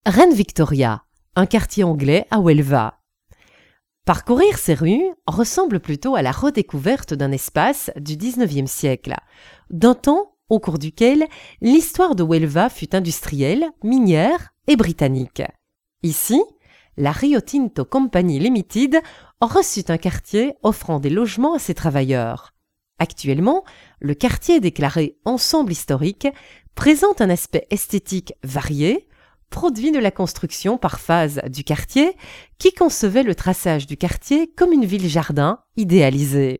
Reine Victoria, un quartier anglais à Huelva. Parcourir ces rues ressemble plutôt à la redécouverte d'un espace du XIXe siècle, d'un temps au cours duquel l'histoire de Huelva fut industrielle, minière et britannique. Ici, la Rio Tinto Company Limited reçut un quartier offrant des logements à ses travailleurs. Actuellement, le quartier déclaré ensemble historique présente un aspect esthétique varié, produit de la construction par phase du quartier, qui concevait le traçage du quartier comme une ville-jardin idéalisée.